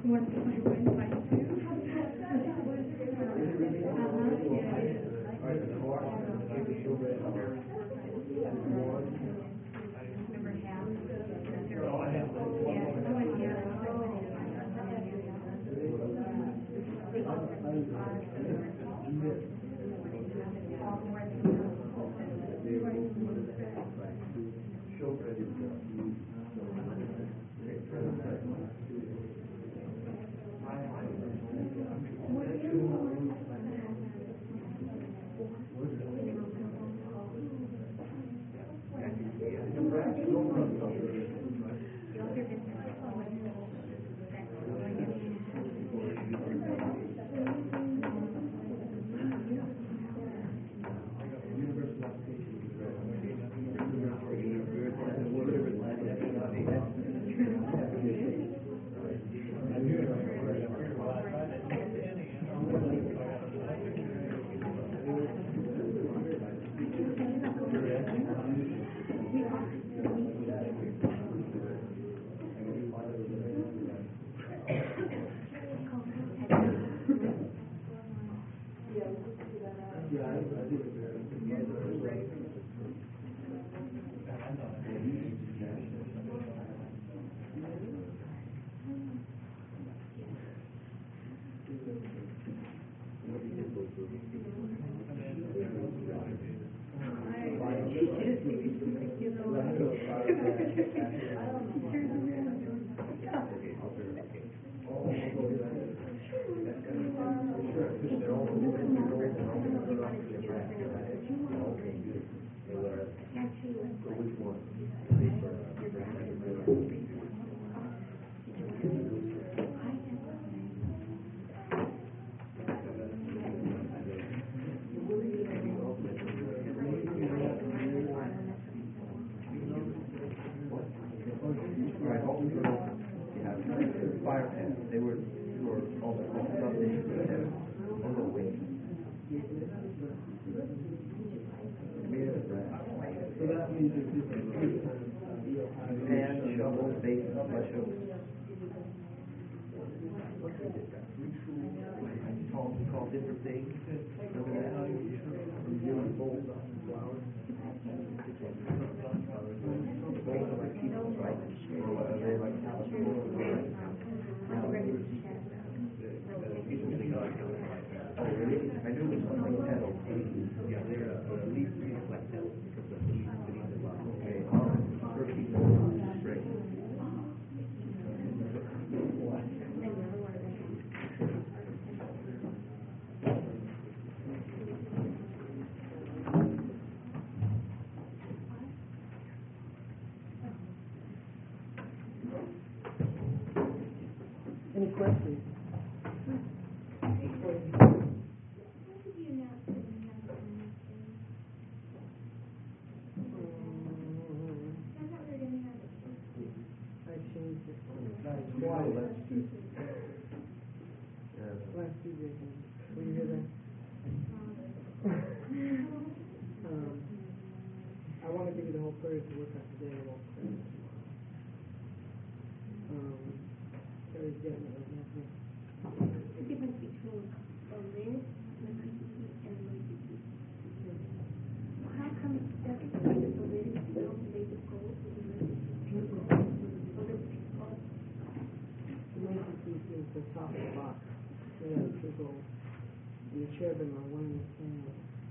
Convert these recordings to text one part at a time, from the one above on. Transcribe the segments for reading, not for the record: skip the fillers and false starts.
Any questions? Last Tuesday, were you here then? I want to give you the whole period to work on today. I won't credit it tomorrow. Terry's getting it right now. The difference between a lid, electricity, and electricity. How come that the lid is still made of gold and electricity? Electricity is the top of the box. So that's the gold. And the cherubim are one and the same.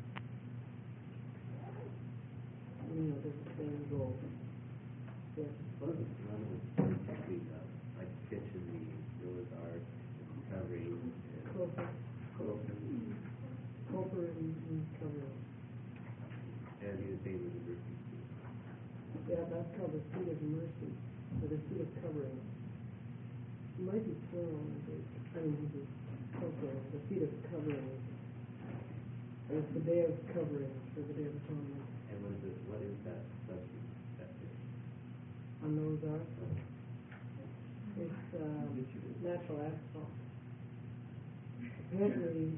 They're the same gold. Yeah. What is one of the techniques like kitchen, Noah's Ark, covering, and Copper and covering. and he was saying with the mercy seat. Yeah, that's called the seat of mercy, or the seat of covering. It might be plural in Greek. Okay, the seat of covering. And it's the day of covering for the Day of Atonement. And what is that substance? That's it. On Noah's Ark. It's natural asphalt. Apparently,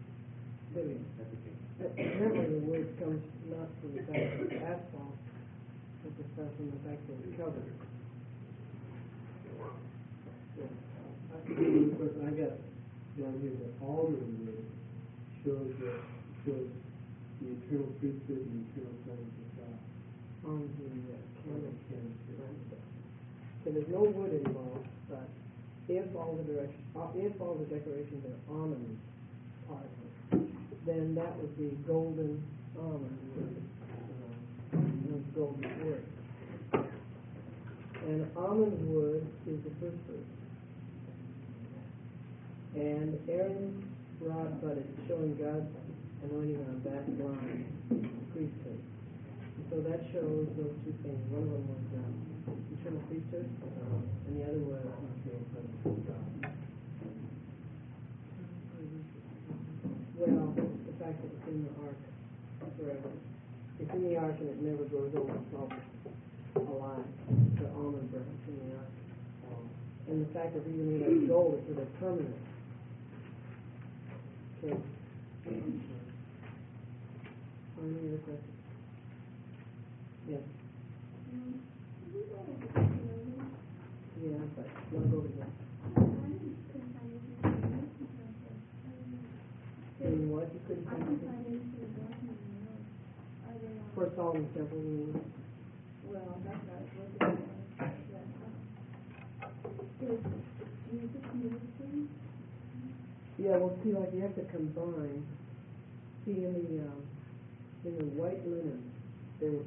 the word comes not from the fact that it's asphalt, but the stuff from the fact that it's covered. Yeah. Of course, I got down here that almond wood shows the eternal priesthood and eternal presence of God. On the candle. Candlestick. So there's no wood involved, but if all the decorations are almond particles, then that would be golden almond wood, golden wood. And almond wood is the first fruit. And Aaron's rod budded, showing God's anointing on that line, priesthood. So that shows those two things. One of them was eternal priesthood, and the other was eternal presence of God. Well, the fact that it's in the ark forever. It's in the ark and it never grows old. It's always alive. The almond branch in the ark. And the fact that these are made out of gold is so they're permanent. Okay. Any other questions? Yes. Yeah, but we'll go with that. In what you couldn't find anything? For Solomon's temple, you mean? Well, that's not what is Jesus ministry? Yeah, well, see, like you have to combine. See, in the white linen, they were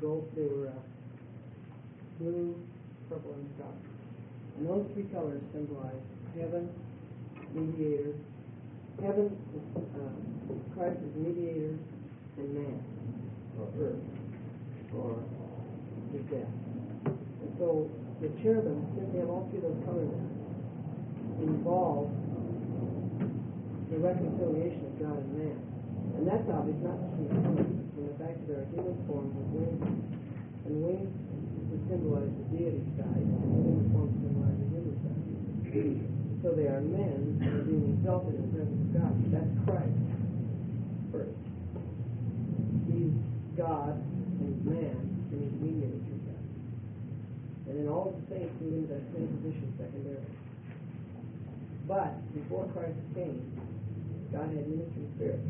blue, purple, and scarlet. And those three colors symbolize heaven, mediator. Heaven is Christ is mediator, and man, or earth, or his death. And so the cherubim, since they have all three of those colors in it, involve the reconciliation of God and man. And that's obvious not just from the colors, but from the fact that there are human forms with wings. And wings would symbolize the deity side, and human forms symbolize the human side. So they are men that are being exalted in the presence of God. That's Christ first. He's God and he's man, and he's mediator to God. And then all the saints move into that same position secondarily. But before Christ came, God had ministering spirits.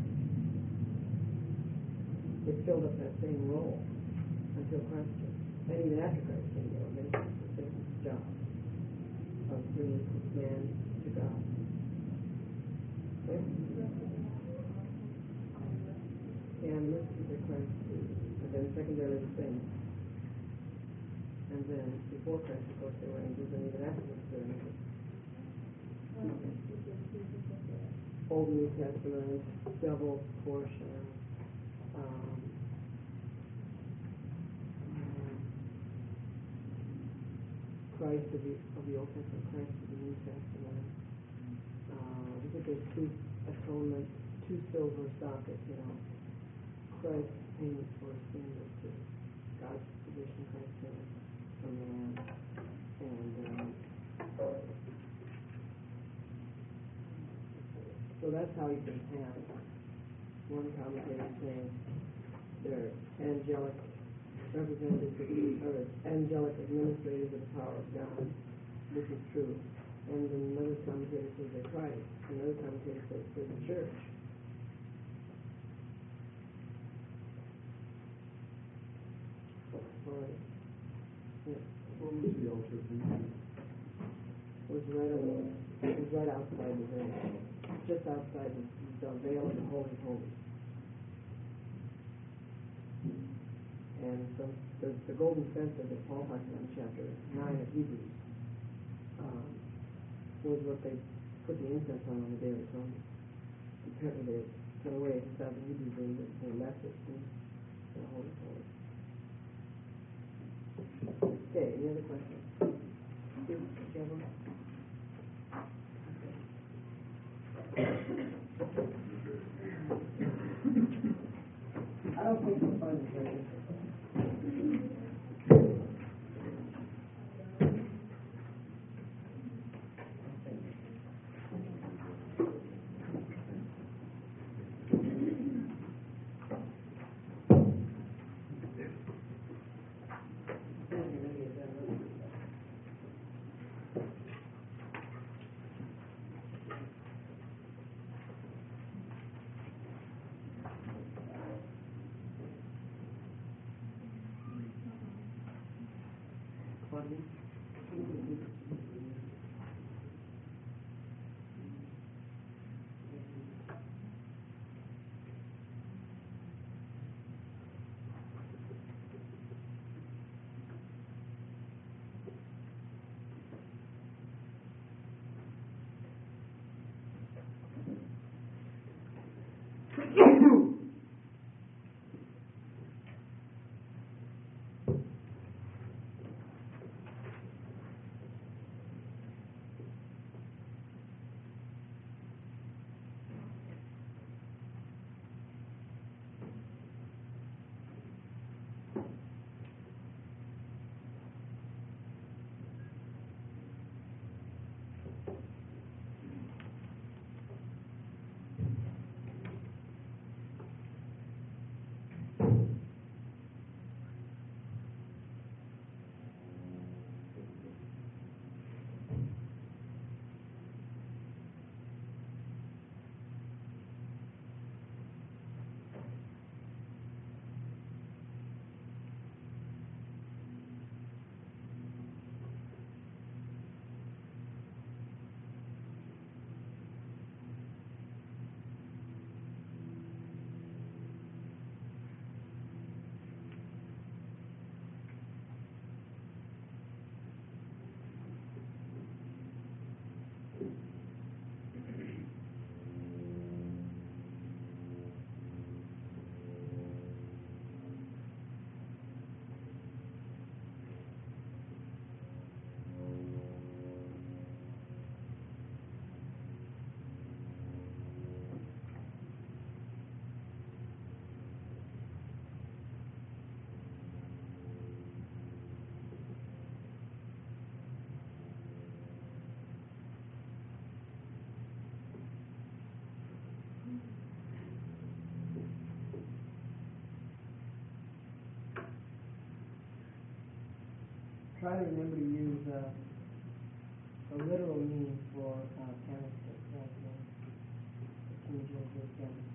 It filled up that same role until Christ came. And even after Christ came, they were ministering the same job of bringing man to God. Okay? And the ministers of Christ, and then secondarily the saints. And then before Christ, of course, they were angels, and even afterwards they were angels. Old New Testament, double portion. Christ of the Old Testament, Christ of the New Testament. Look at those two atonements, two silver sockets, Christ's payment for sin to God's position, Christ's payment from the Lamb. And so that's how you can have one commentator saying they're angelic representatives or angelic administrators of the power of God, which is true. And then another commentator says they're Christ. Another commentator says they're the church. All right. Yeah. What was the altar thing? It was right outside the veil. Just outside the veil of the Holy of Holies. And so the golden censer that Paul talks about in chapter 9 of Hebrews was what they put the incense on the Day of Atonement. Apparently they took away the stuff the Hebrews did, but they left it in the Holy of Holies. Okay, any other questions? Steve, did you have one? I don't think you'll find it very difficult. try to remember to use a literal meaning for candlestick, like the King James candlestick.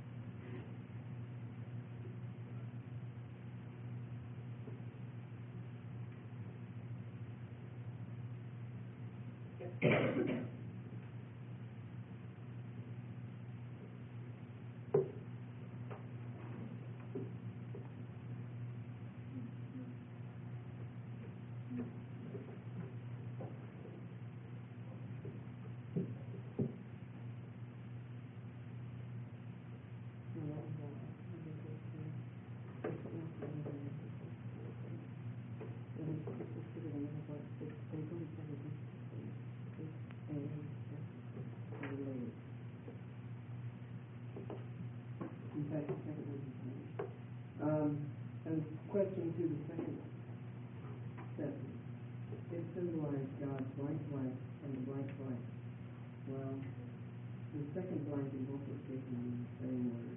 And question to the second sentence. It symbolizes God's blank blank and the blank blank. Well, the second blank is also taken in the same word.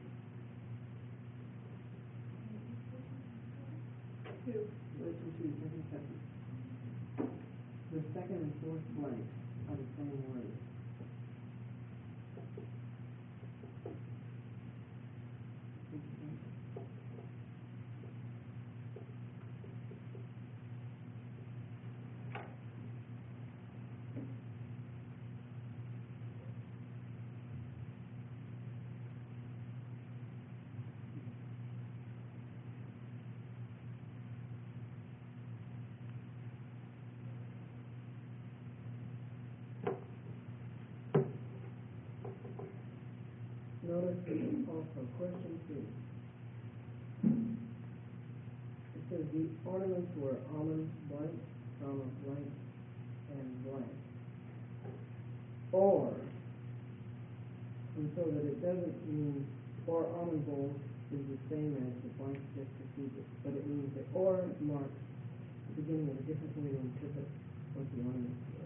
Listen to the second sentence. The second and fourth blanks are the same word. Notice also question 2. It says the ornaments were almond blank, comma blank, and blank. Or, and so that it doesn't mean or almond bowl is the same as the blank just preceded, but it means that or marks the beginning of a different way to interpret what the ornaments were.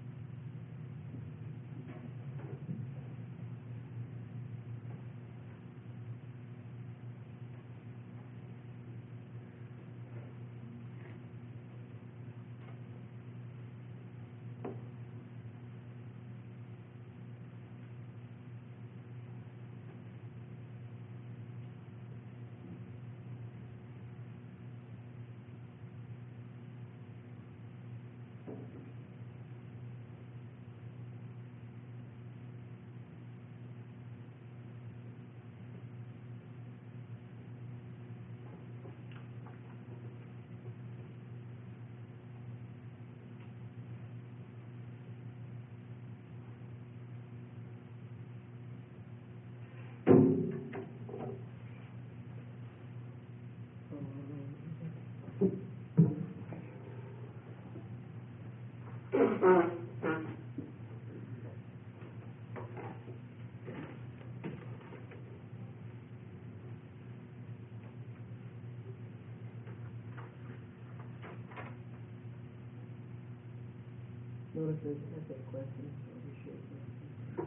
Notice there's essay questions, so we should.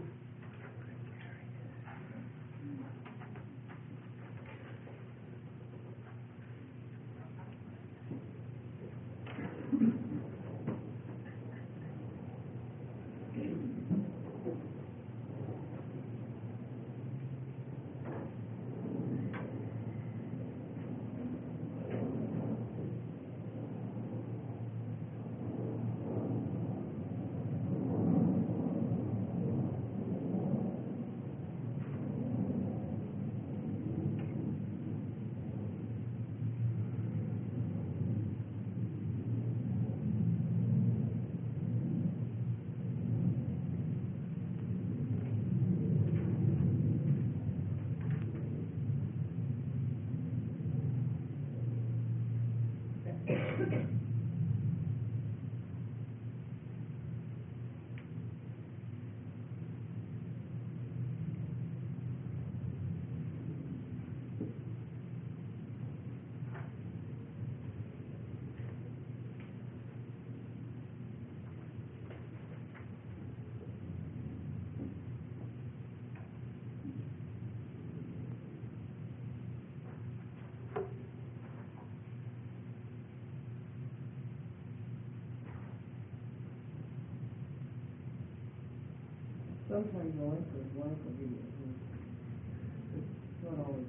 sometimes the length will be, it's not always.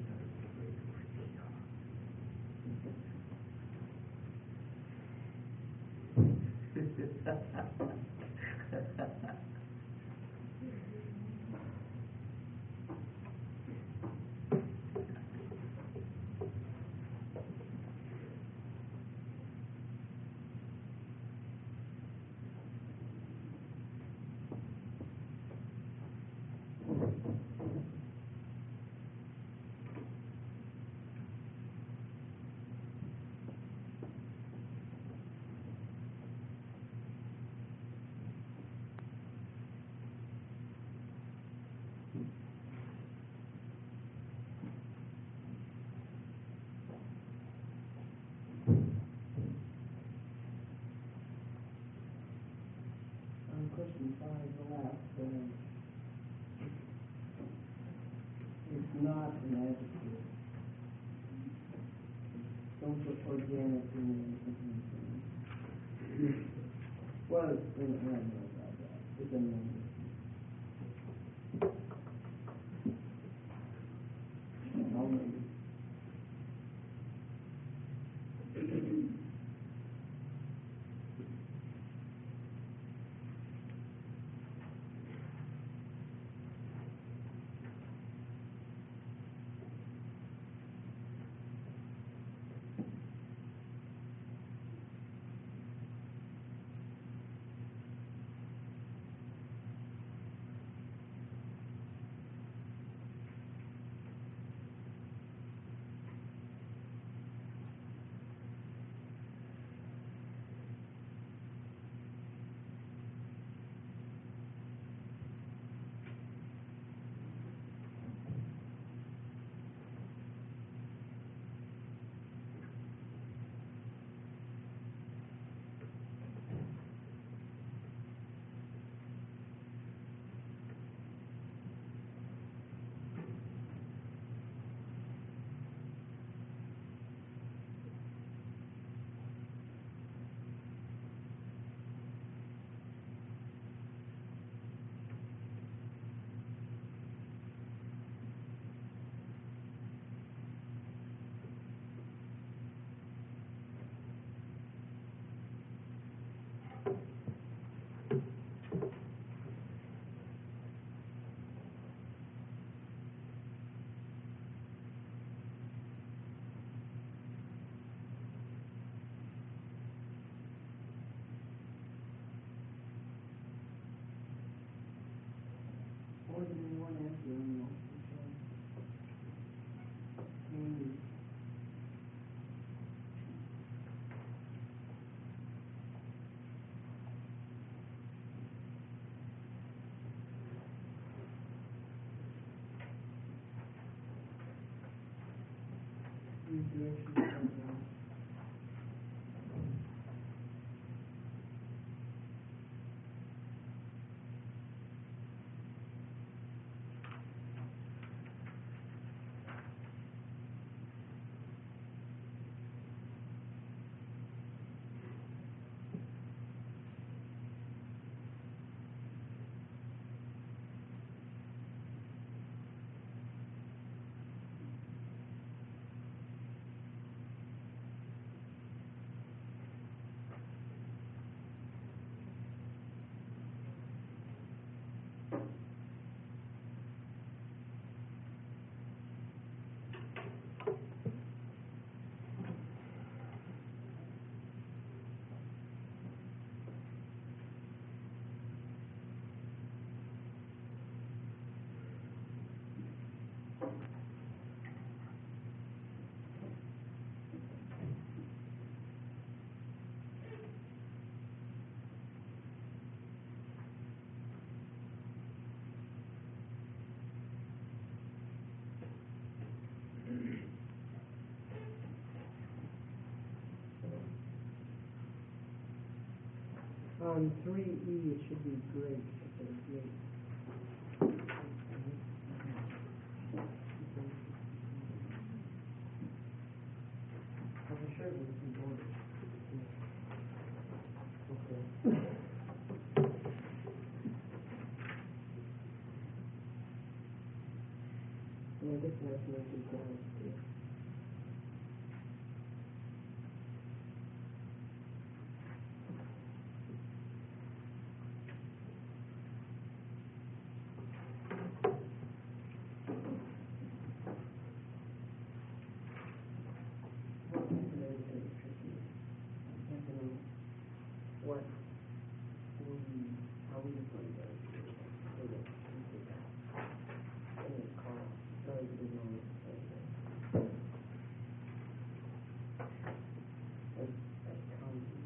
Question 5, the last, it's not an adjective. Don't put organic in there. Well, I don't know about that. It's a number. I'll maybe. More than one answer on multiple choice. Maybe. Redirection. On 3E, it should be great, instead of great. I'm sure it was in order. Okay. Well, I guess I have to make these down too. Well, that's another thing that's tricky. You have to know what how we define those. So that we could, in this call, so that we know what to say. That's counting.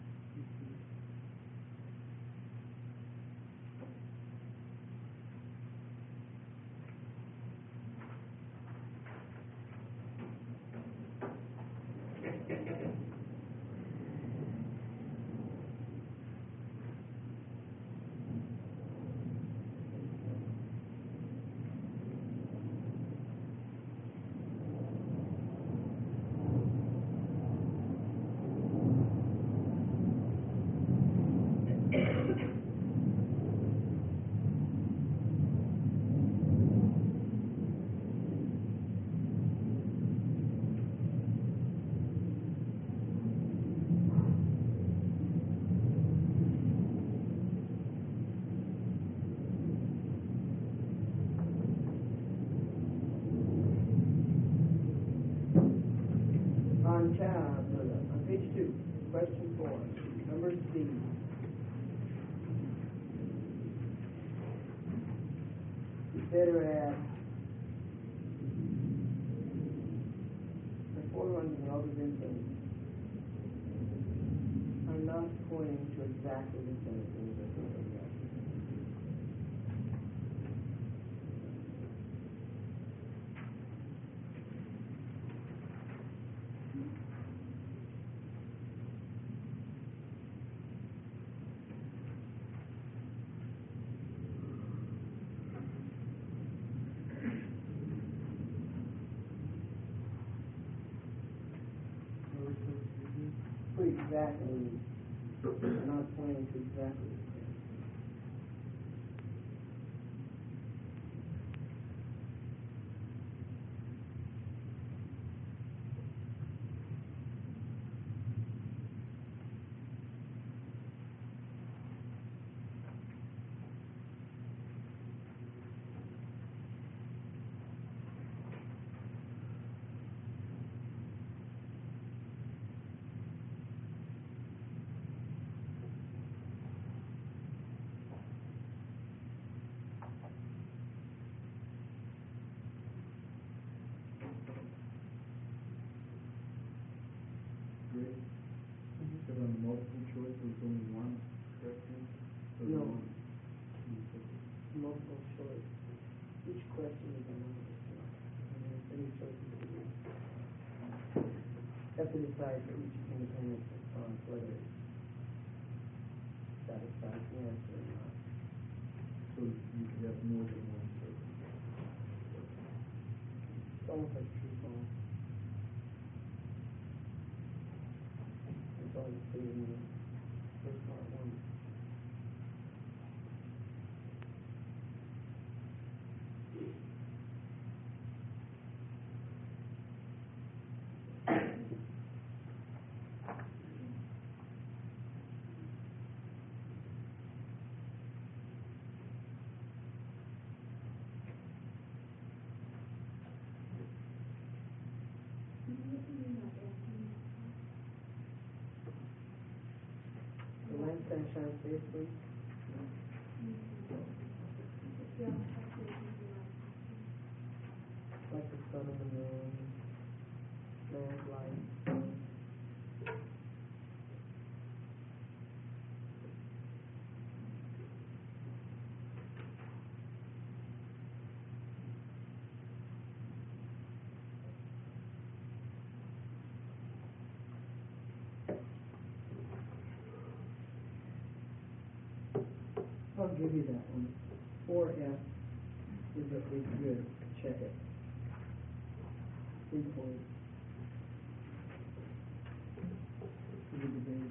On page 2, question 4, number C. Better add the forerunners and other instances are not pointing to exactly the same things as the other. Exactly, not pointing to exactly the same. Great. But on multiple choice, there's only one correct answer? Or No. one? Multiple choice. Each question is a multiple choice. And there's 3 choices to do. Have to decide for each independent response whether it satisfies the answer or not. So you could have more than one choice. It's almost like true false. It's always stated in the first part 1. The last sunshine safely. Like the sun and the moon, man's life. I'll give you that one. 4F is good. Check it. 3 points. Give you the date.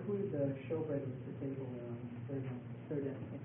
include the showbread with the table on third applicant.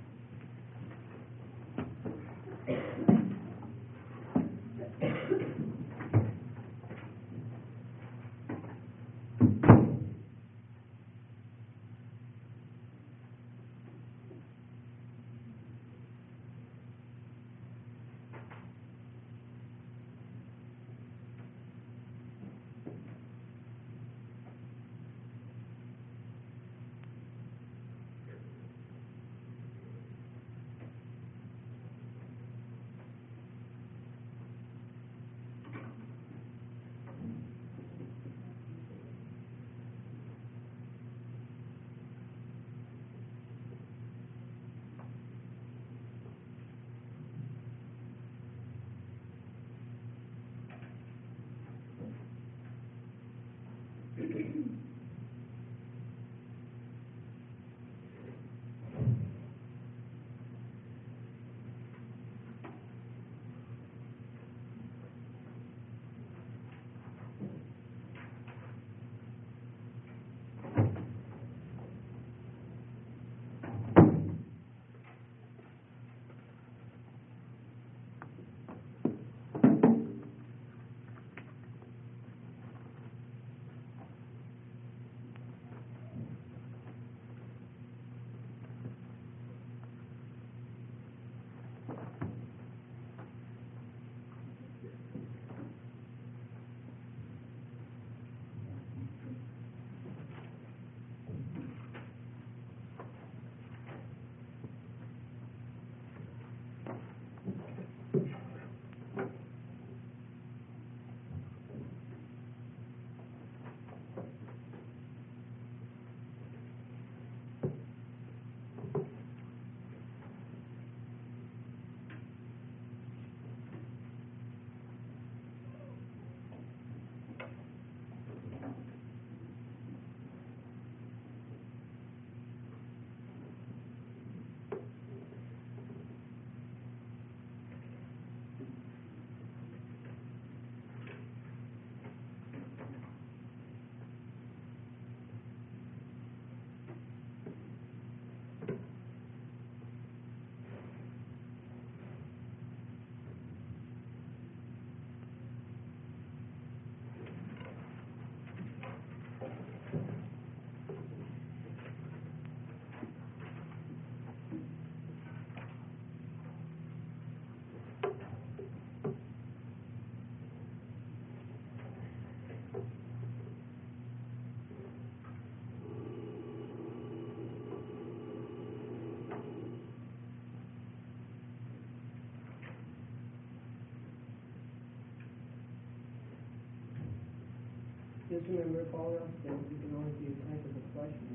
Just remember, if all else fails, you can always use type of a question.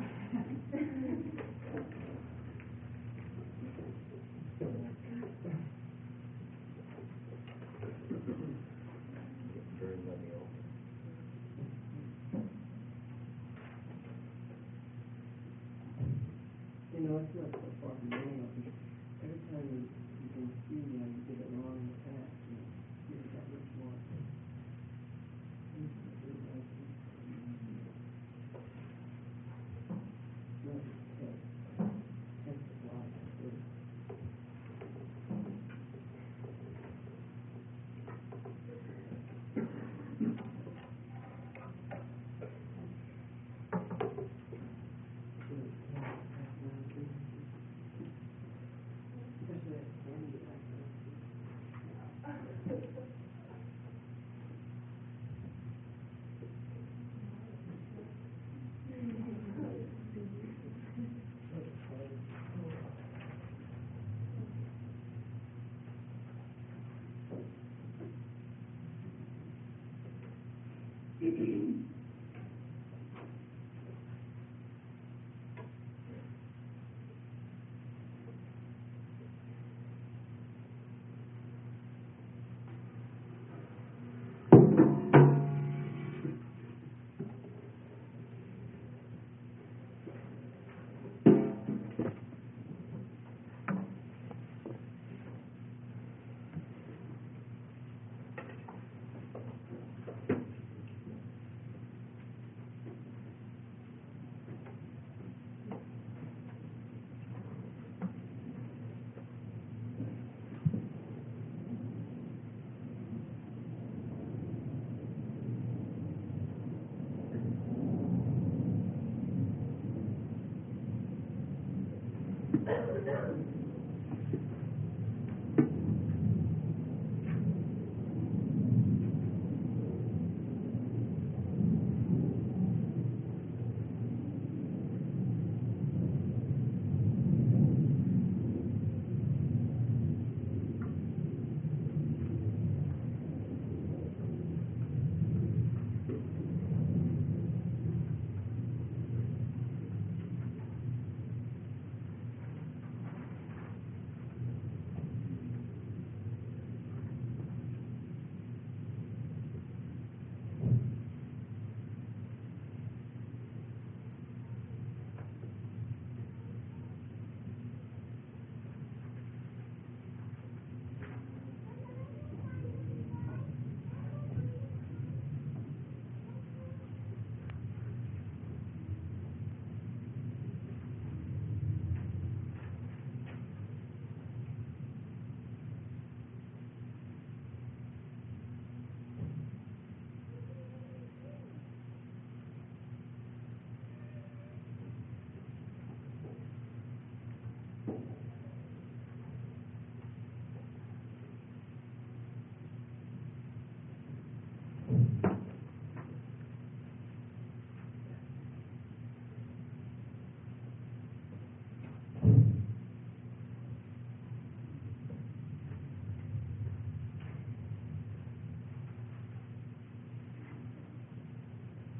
During the meal. You know, it's not so far from normal. Every time you can see how you did it wrong in the past, you get that much more.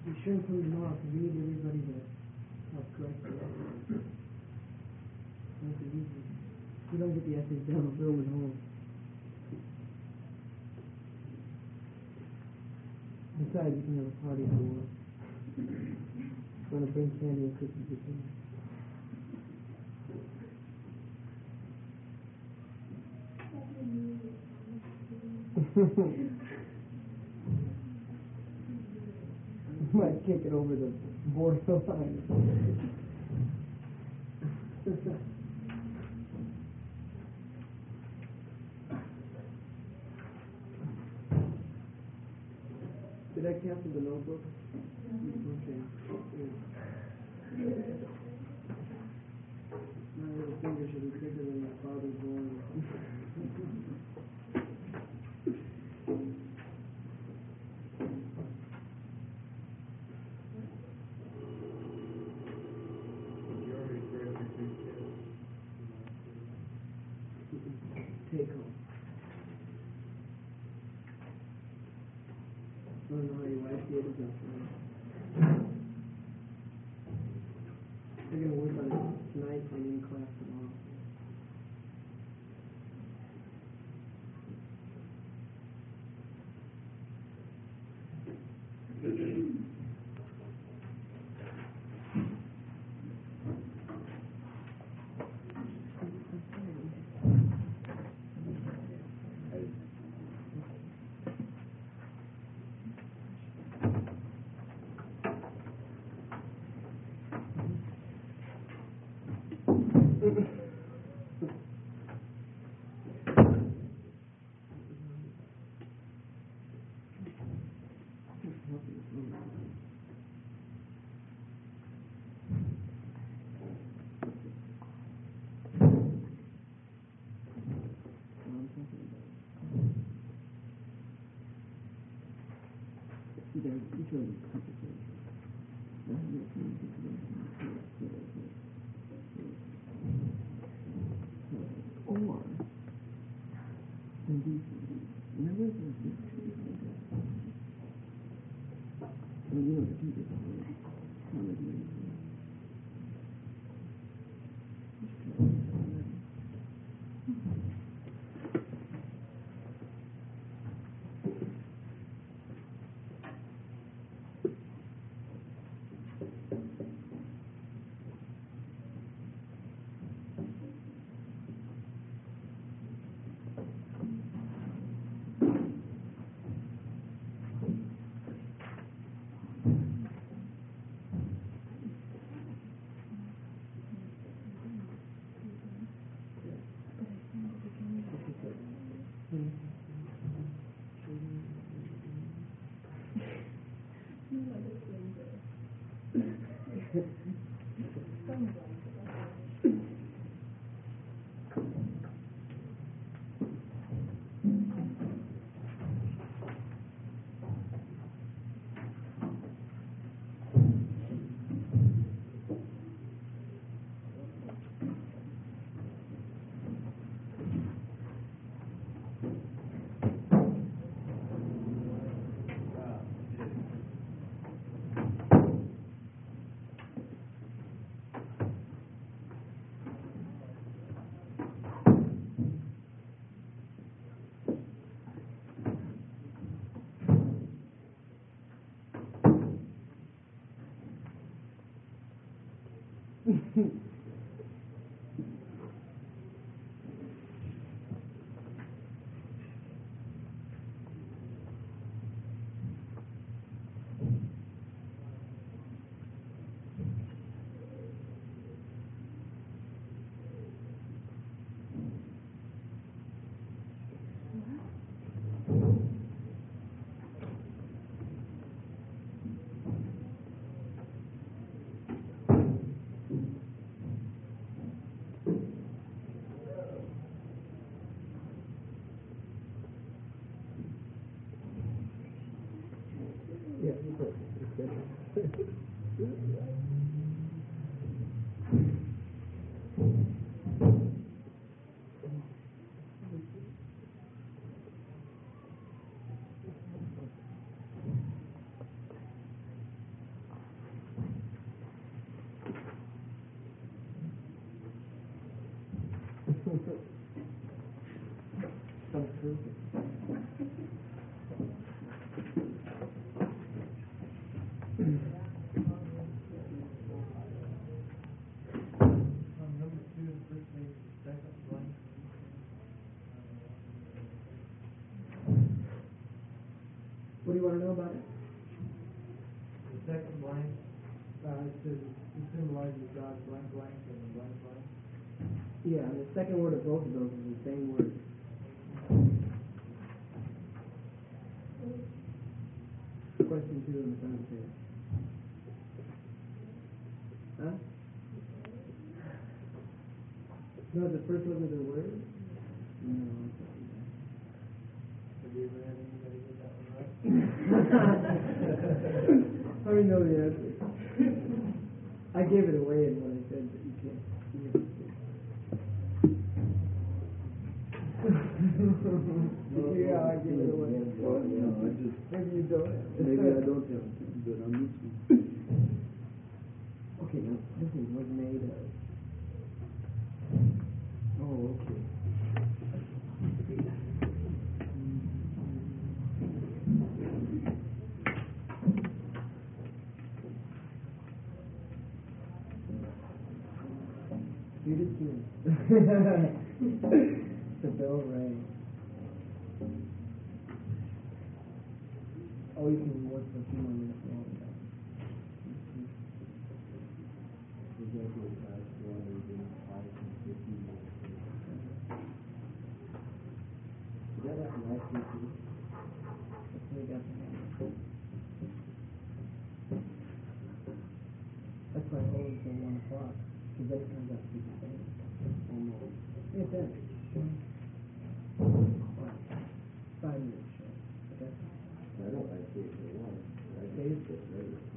be sure and come tomorrow to read everybody to help correct it. Make it easy. If you don't get the essays down, I'll build it home. Besides, you can have a party if you want. Want to bring candy and cookies with you. Might kick it over the borderline. Did I cancel the notebook? Okay. My little finger should be thicker than my father's one. Take home. I don't know how your wife did it, but they're going to work on it tonight and in class tomorrow. On number two, the first page, the second blank. What do you want to know about it? The second blank, it says, it symbolizes God's blank blank and the blank blank. Yeah, and the second word of both of those is the same word. Question 2 in the front page. Huh? No, the first one is a word? No, it's not. Have you ever had anybody get that one right? I already know the answer. I gave it away in what I said, but you can't. You have to see. Yeah, I gave it away. Well, yeah, I just, Maybe you don't. maybe I don't have to, but I'm this one. Okay, now this is what made of. Oh, okay. Read it to the bell rang. Oh, you can work for a few more minutes longer. Example, past one, and 5 and 15. Did that happen last week too? That's when we got the hammer. That's why I hold it till 1 o'clock, because then it comes out to be the same. Almost. Yeah, it does. 5 minutes short. But that's I don't like it for one. I Dave? just get ready.